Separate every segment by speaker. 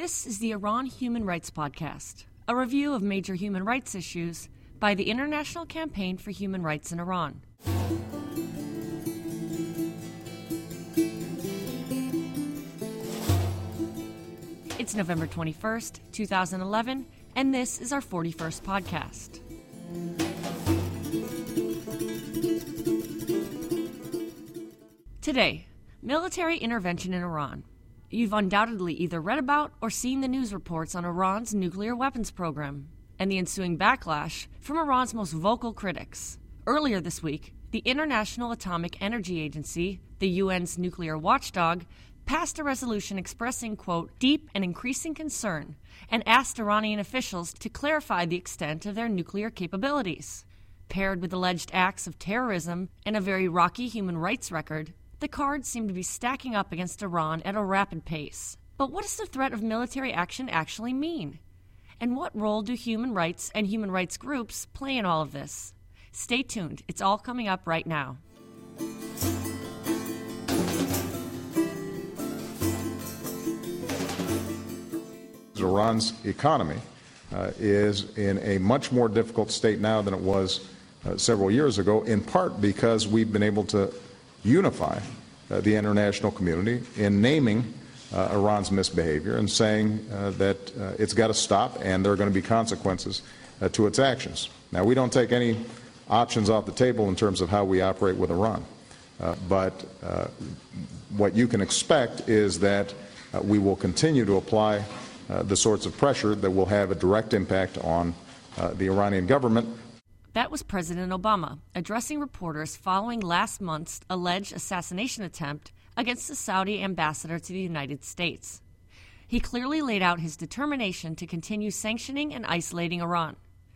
Speaker 1: This is the Iran Human Rights Podcast, a review of major human rights issues by the International Campaign for Human Rights in Iran. It's November 21st, 2011, and this is our 41st podcast. Today, military intervention in Iran. You've undoubtedly either read about or seen the news reports on Iran's nuclear weapons program and the ensuing backlash from Iran's most vocal critics. Earlier this week, the International Atomic Energy Agency, the UN's nuclear watchdog, passed a resolution expressing, quote, deep and increasing concern and asked Iranian officials to clarify the extent of their nuclear capabilities. Paired with alleged acts of terrorism and a very rocky human rights record, the cards seem to be stacking up against Iran at a rapid pace. But what does the threat of military action actually mean? And what role do human rights and human rights groups play in all of this? Stay tuned. It's all coming up right now.
Speaker 2: Iran's economy is in a much more difficult state now than it was several years ago, in part because we've been able to unify the international community in naming Iran's misbehavior and saying that it's got to stop and there are going to be consequences to its actions. Now, we don't take any options off the table in terms of how we operate with Iran, but what you can expect is that we will continue to apply the sorts of pressure that will have a direct impact on the Iranian government.
Speaker 1: That was President Obama addressing reporters following last month's alleged assassination attempt against the Saudi ambassador to the United States. He clearly laid out his determination to continue sanctioning and isolating Iran.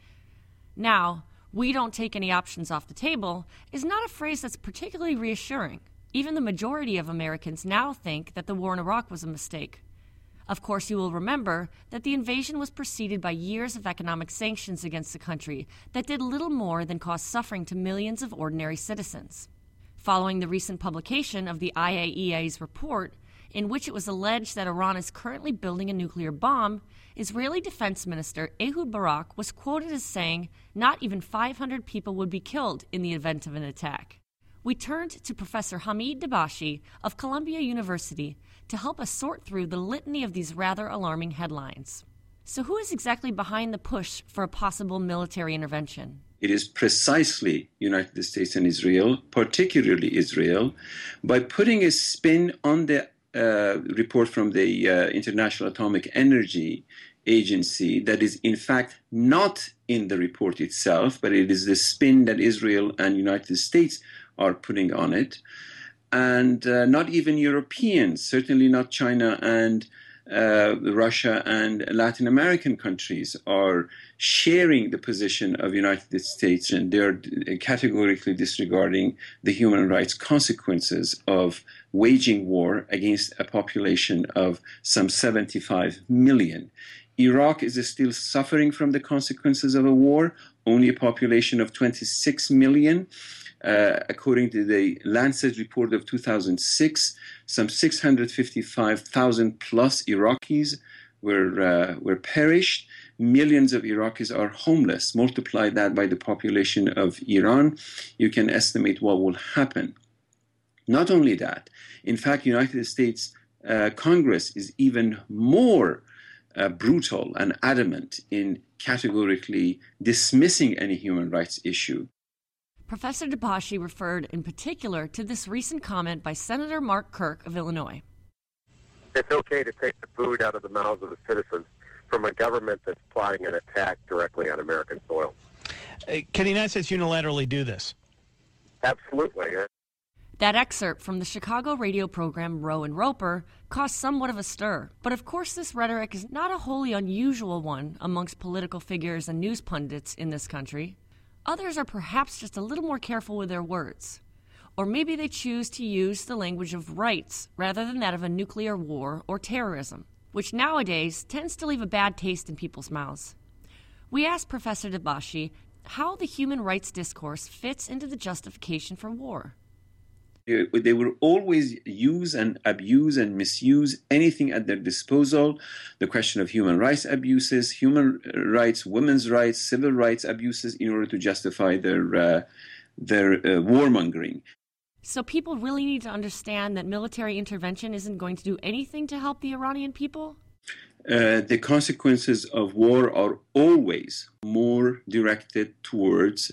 Speaker 1: Now, we don't take any options off the table is not a phrase that's particularly reassuring. Even the majority of Americans now think that the war in Iraq was a mistake. Of course, you will remember that the invasion was preceded by years of economic sanctions against the country that did little more than cause suffering to millions of ordinary citizens. Following the recent publication of the IAEA's report, in which it was alleged that Iran is currently building a nuclear bomb, Israeli Defense Minister Ehud Barak was quoted as saying not even 500 people would be killed in the event of an attack. We turned to Professor Hamid Dabashi of Columbia University to help us sort through the litany of these rather alarming headlines. So who is exactly behind the push for a possible military intervention?
Speaker 3: It is precisely United States and Israel, particularly Israel, by putting a spin on the report from the International Atomic Energy Agency that is in fact not in the report itself, but it is the spin that Israel and United States are putting on it. And not even Europeans, certainly not China and Russia and Latin American countries are sharing the position of United States, and they're categorically disregarding the human rights consequences of waging war against a population of some 75 million. Iraq is still suffering from the consequences of a war, only a population of 26 million. According to the Lancet report of 2006, some 655,000 plus Iraqis were perished. Millions of Iraqis are homeless. Multiply that by the population of Iran, you can estimate what will happen. Not only that, in fact, United States Congress is even more brutal and adamant in categorically dismissing any human rights issue.
Speaker 1: Professor Dabashi referred in particular to this recent comment by Senator Mark Kirk of Illinois.
Speaker 4: It's okay to take the food out of the mouths of the citizens from a government that's plotting an attack directly on American soil.
Speaker 5: Can the United States unilaterally do this?
Speaker 4: Absolutely.
Speaker 1: That excerpt from the Chicago radio program Roe and Roper caused somewhat of a stir. But of course this rhetoric is not a wholly unusual one amongst political figures and news pundits in this country. Others are perhaps just a little more careful with their words. Or maybe they choose to use the language of rights rather than that of a nuclear war or terrorism, which nowadays tends to leave a bad taste in people's mouths. We asked Professor Dabashi how the human rights discourse fits into the justification for war.
Speaker 3: They will always use and abuse and misuse anything at their disposal. The question of human rights abuses, human rights, women's rights, civil rights abuses in order to justify their warmongering.
Speaker 1: So people really need to understand that military intervention isn't going to do anything to help the Iranian people?
Speaker 3: The consequences of war are always more directed towards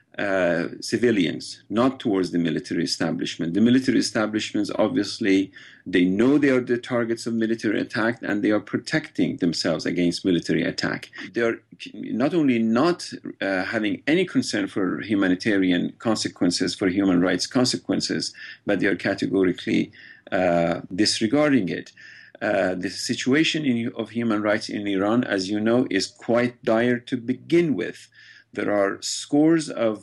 Speaker 3: civilians, not towards the military establishment. The military establishments, obviously, they know they are the targets of military attack and they are protecting themselves against military attack. They are not only not having any concern for humanitarian consequences, for human rights consequences, but they are categorically disregarding it. The situation of human rights in Iran, as you know, is quite dire to begin with. There are scores of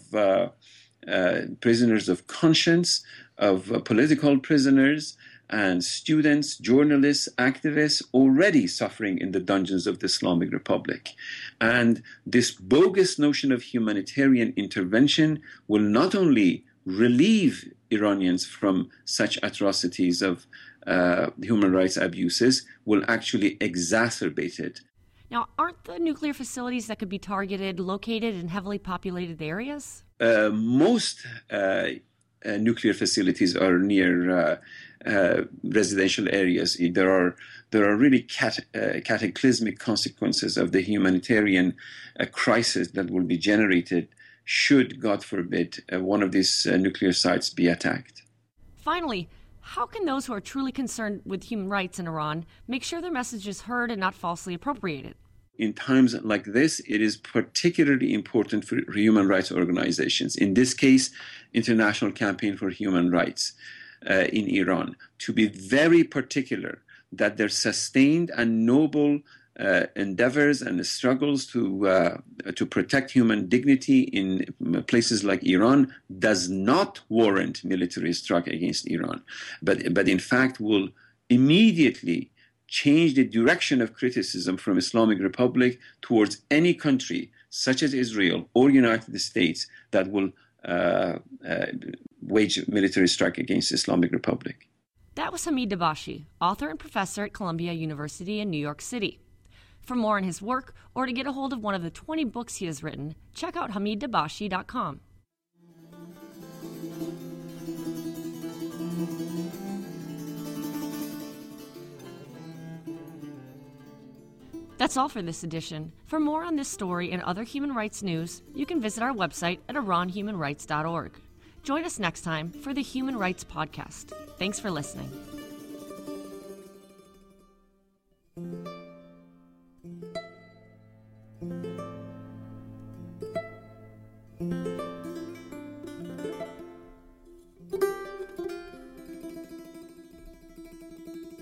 Speaker 3: prisoners of conscience, of political prisoners, and students, journalists, activists already suffering in the dungeons of the Islamic Republic. And this bogus notion of humanitarian intervention will not only relieve Iranians from such atrocities of human rights abuses, will actually exacerbate it.
Speaker 1: Now, aren't the nuclear facilities that could be targeted located in heavily populated areas?
Speaker 3: Most nuclear facilities are near residential areas. There are really cataclysmic consequences of the humanitarian crisis that will be generated should, God forbid, one of these nuclear sites be attacked.
Speaker 1: Finally, how can those who are truly concerned with human rights in Iran make sure their message is heard and not falsely appropriated?
Speaker 3: In times like this, it is particularly important for human rights organizations, in this case, International Campaign for Human Rights in Iran, to be very particular that their sustained and noble endeavors and struggles to protect human dignity in places like Iran does not warrant military strike against Iran, but in fact will immediately change the direction of criticism from Islamic Republic towards any country, such as Israel or United States, that will wage military strike against Islamic Republic.
Speaker 1: That was Hamid Dabashi, author and professor at Columbia University in New York City. For more on his work, or to get a hold of one of the 20 books he has written, check out HamidDabashi.com. That's all for this edition. For more on this story and other human rights news, you can visit our website at IranHumanRights.org. Join us next time for the Human Rights Podcast. Thanks for listening.